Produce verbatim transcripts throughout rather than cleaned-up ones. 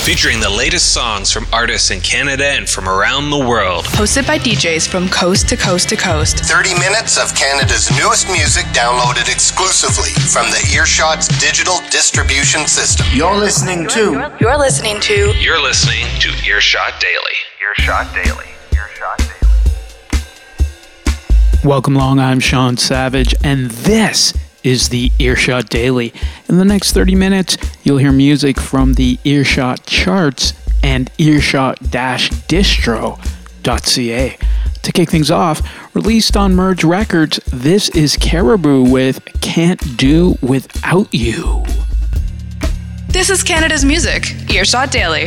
featuring the latest songs from artists in Canada and from around the world. Hosted by D Js from coast to coast to coast. thirty minutes of Canada's newest music downloaded exclusively from the Earshot's digital distribution system. You're listening to... You're listening to... You're listening to Earshot Daily. Earshot Daily. Earshot Daily. Welcome along, I'm Sean Savage, and this is the Earshot Daily. In the next thirty minutes, you'll hear music from the Earshot charts and earshot dash distro dot c a. To kick things off, released on Merge Records, this is Caribou with Can't Do Without You. This is Canada's music, Earshot Daily.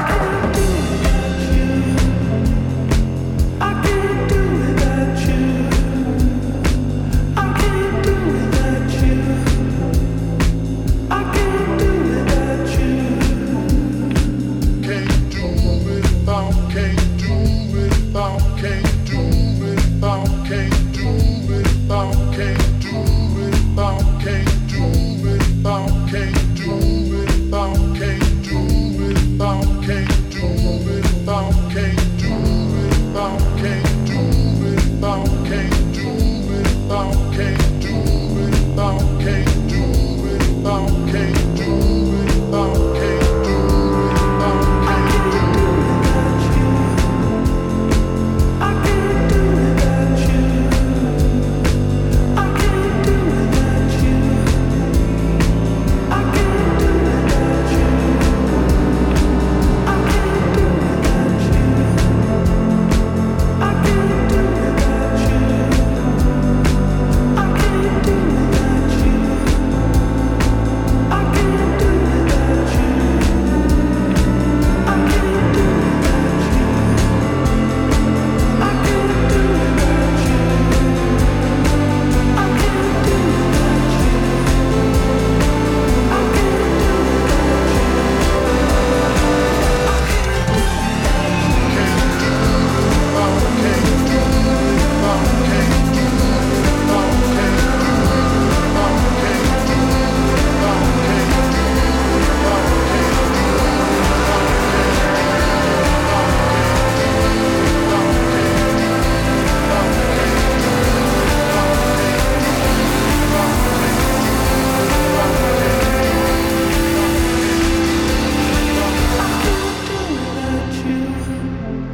I can't do without you.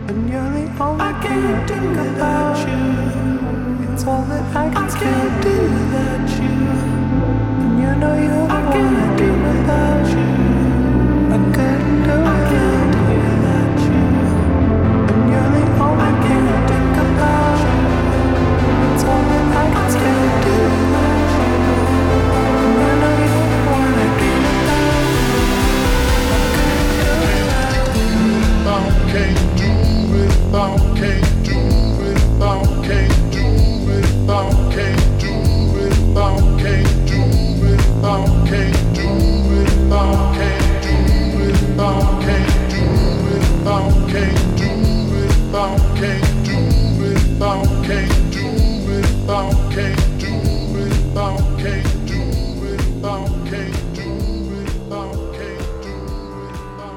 And you're the only I can't do without you. It's all that I can I still do without you. And you know you're the I one I do without you. I couldn't do without you, without you. And you're the only I can't think about you. It's all that I can still do without you. And you know you're the one I do without you. I couldn't do without, can't do without, can't do without, can't do without, can't do without, can't do without, can't do without, can't do without, can't do without, can't do without, can't do without, can't do without, can't do without, can't do without, can't do without.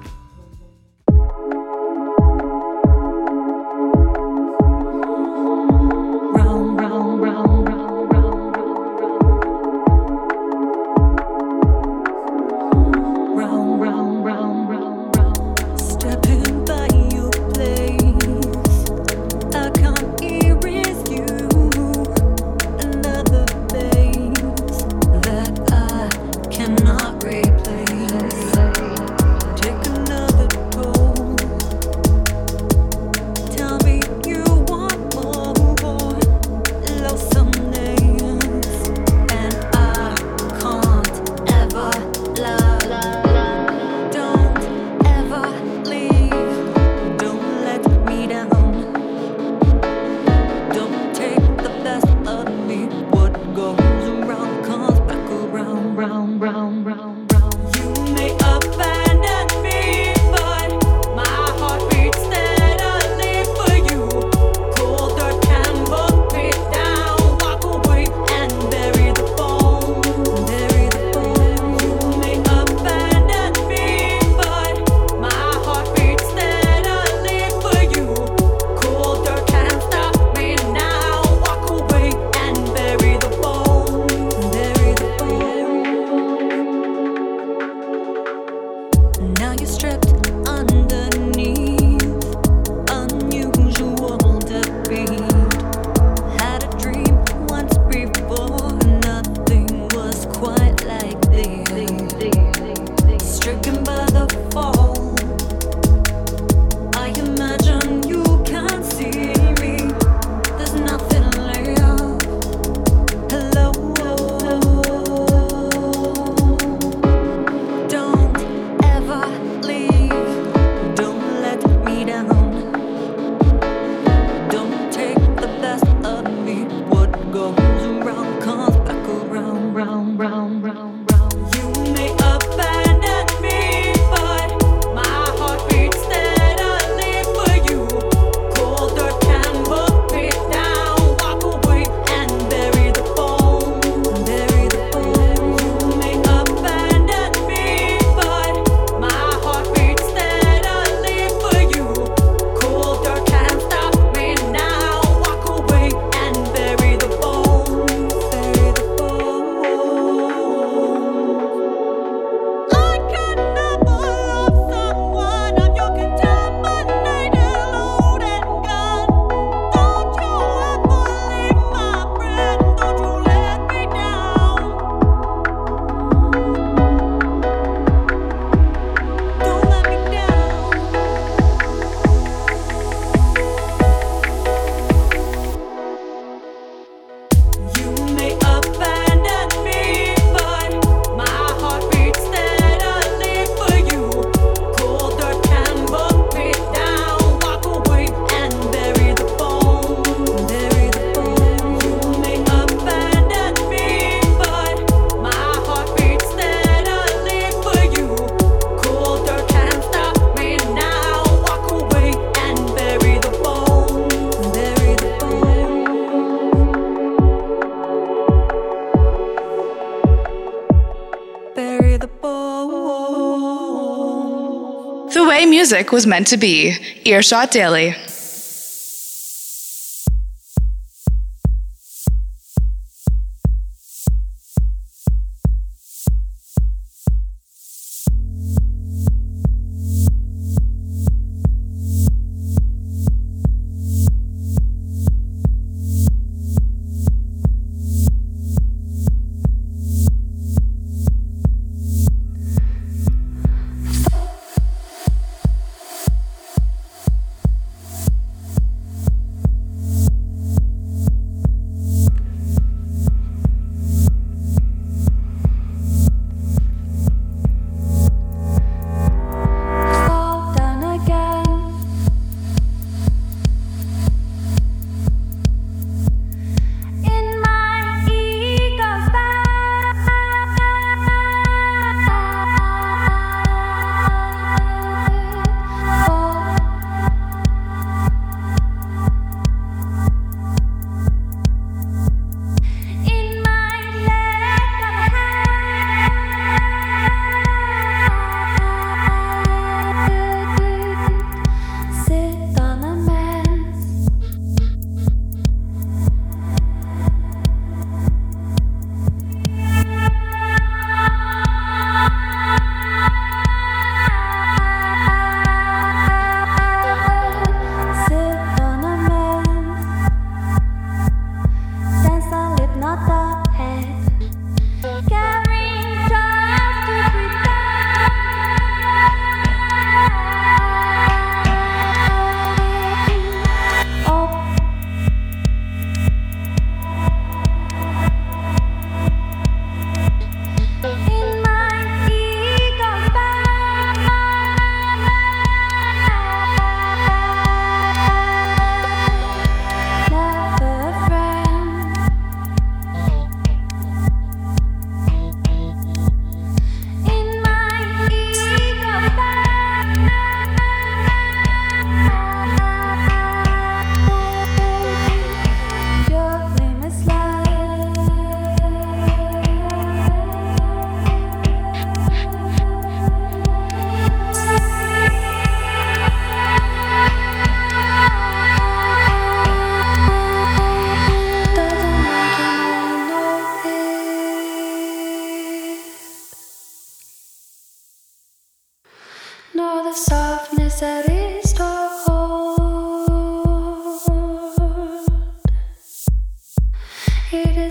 Music was meant to be. Earshot Daily.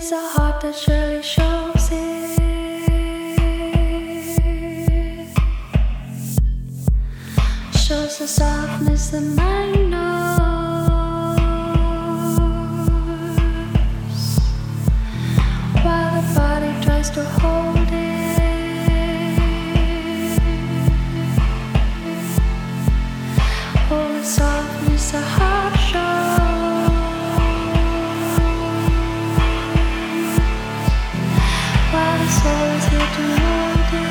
is a heart that surely shows it. Shows the softness the mind knows, while the body tries to hold it. Oh, the softness the heart shows, while the soul is here to hold it.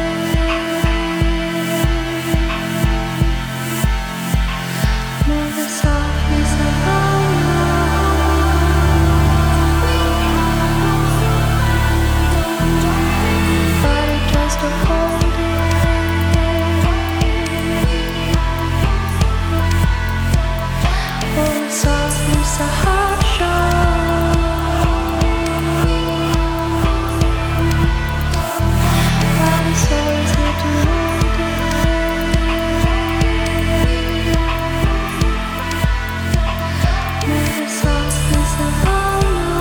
Move the softness of our love. Body tries to hold it. Oh, the softness the heart shows, while the soul is here to hold it. Move the softness of our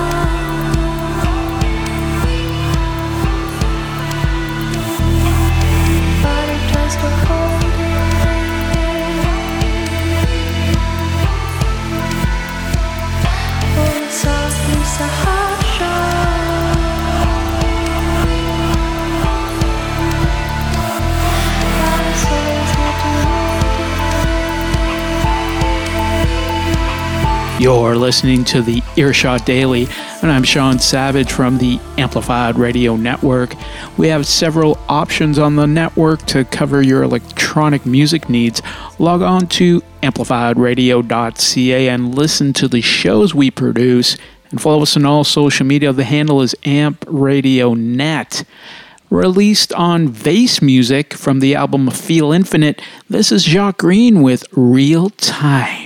love. Body tries to hold it. Oh, the softness the heart shows, while the soul is here to hold it. You're listening to the Earshot Daily, and I'm Sean Savage from the Amplified Radio Network. We have several options on the network to cover your electronic music needs. Log on to amplified radio dot c a and listen to the shows we produce, and follow us on all social media. The handle is Amp Radio Net. Released on Vase Music from the album Feel Infinite, this is Jacques Green with Real Time.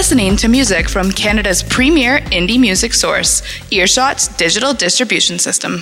listening to music from Canada's premier indie music source, Earshot's digital distribution system.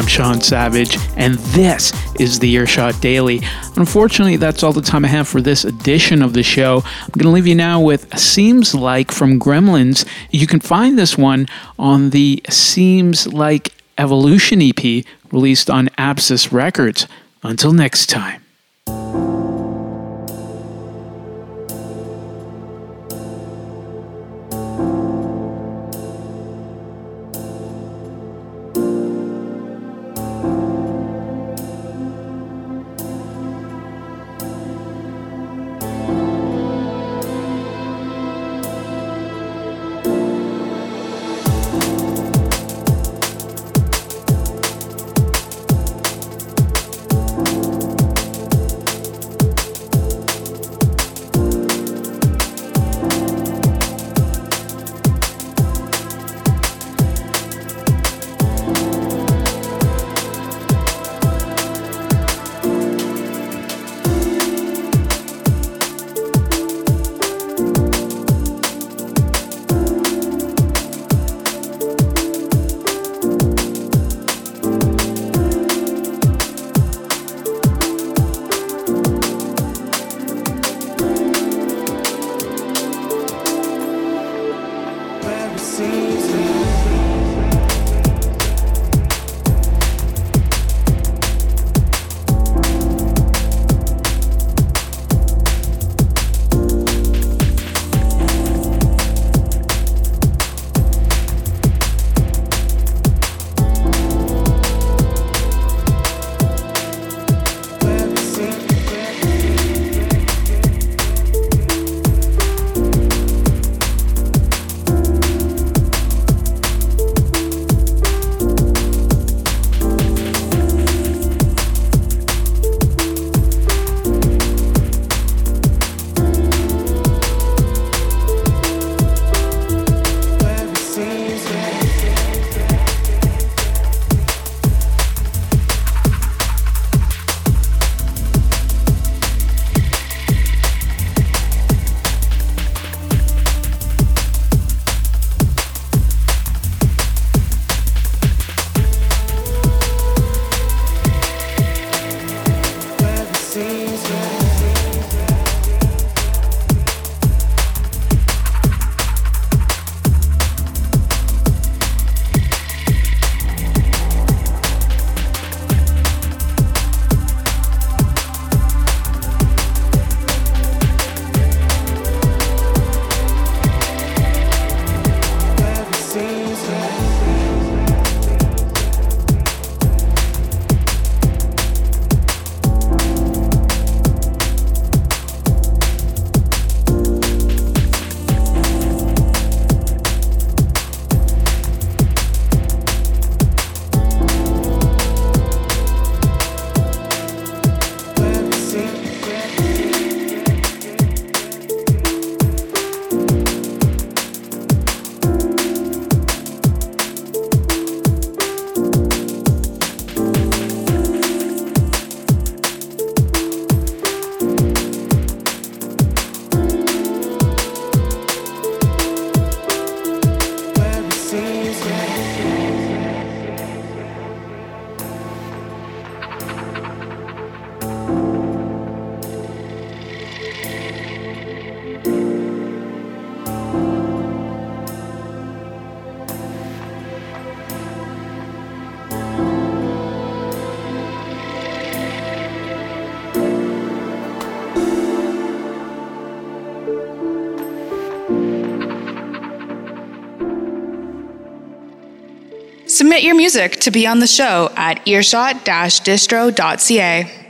I'm Sean Savage, and this is the Earshot Daily. Unfortunately, that's all the time I have for this edition of the show. I'm going to leave you now with Seems Like from Gremlins. You can find this one on the Seems Like Evolution E P released on Abscess Records. Until next time. Submit your music to be on the show at earshot dash distro dot c a.